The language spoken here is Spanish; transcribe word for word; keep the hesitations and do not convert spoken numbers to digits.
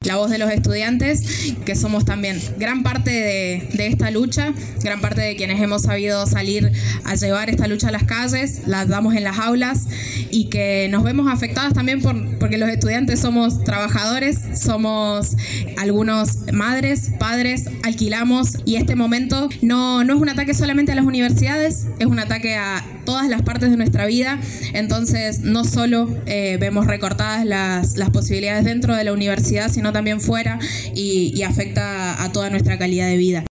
la voz de los estudiantes, que somos también gran parte de, de esta lucha, gran parte de quienes hemos sabido salir a llevar esta lucha a las calles, la damos en las aulas y que nos vemos afectadas también por, porque los estudiantes somos trabajadores, somos algunos madres, padres, alquilamos y este momento no, no es un ataque solamente a las universidades, es un ataque a todas las partes de nuestra vida, entonces no solo eh, vemos recortadas las, las posibilidades dentro de la universidad, sino también fuera y, y afecta a toda nuestra calidad de vida.